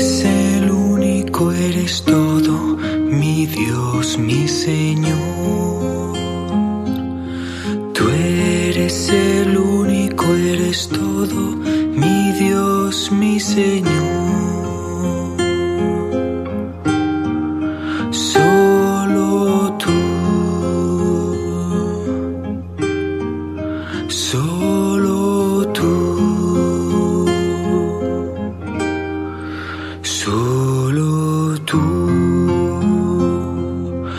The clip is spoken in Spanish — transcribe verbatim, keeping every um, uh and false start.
eres el único, eres todo, mi Dios, mi Señor. Tú eres el único, eres todo, mi Dios, mi Señor. Solo tú, solo tú.